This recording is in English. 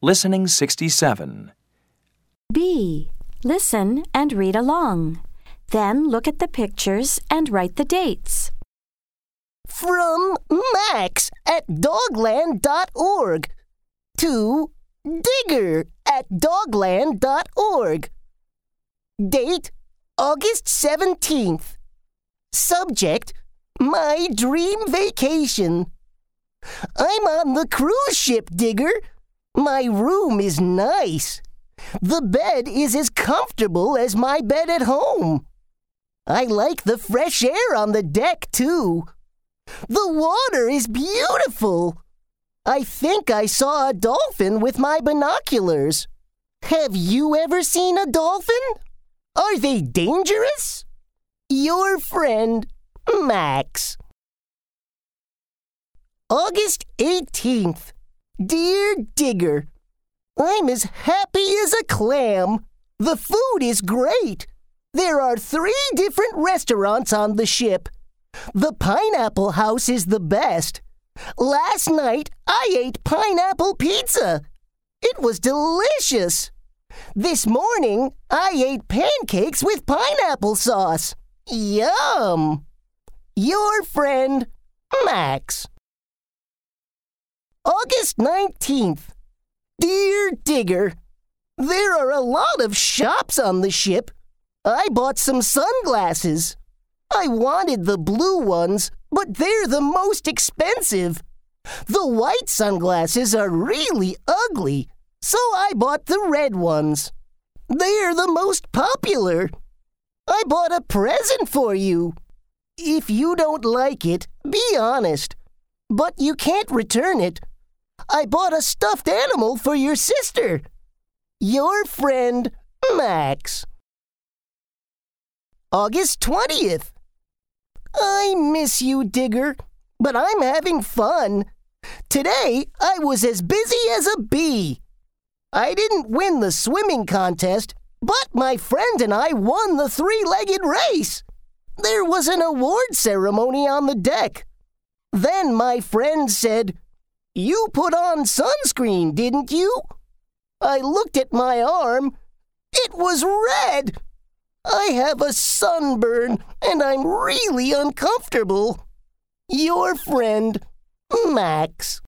Listening 67. B. Listen and read along. Then look at the pictures and write the dates. From Max at dogland.org to Digger at dogland.org. Date, August 17th. Subject, my dream vacation. I'm on the cruise ship, Digger. My room is nice. The bed is as comfortable as my bed at home. I like the fresh air on the deck, too. The water is beautiful. I think I saw a dolphin with my binoculars. Have you ever seen a dolphin? Are they dangerous? Your friend, Max. August 18th. Dear Digger, I'm as happy as a clam. The food is great. There are 3 different restaurants on the ship. The Pineapple House is the best. Last night, I ate pineapple pizza. It was delicious. This morning, I ate pancakes with pineapple sauce. Yum! Your friend, Max. August 19th. Dear Digger, there are a lot of shops on the ship. I bought some sunglasses. I wanted the blue ones, but they're the most expensive. The white sunglasses are really ugly, so I bought the red ones. They're the most popular. I bought a present for you. If you don't like it, be honest. But you can't return it. I bought a stuffed animal for your sister. Your friend, Max. August 20th. I miss you, Digger, but I'm having fun. Today, I was as busy as a bee. I didn't win the swimming contest, but my friend and I won the 3-legged race. There was an award ceremony on the deck. Then my friend said, "You put on sunscreen, didn't you?" I looked at my arm. It was red. I have a sunburn, and I'm really uncomfortable. Your friend, Max.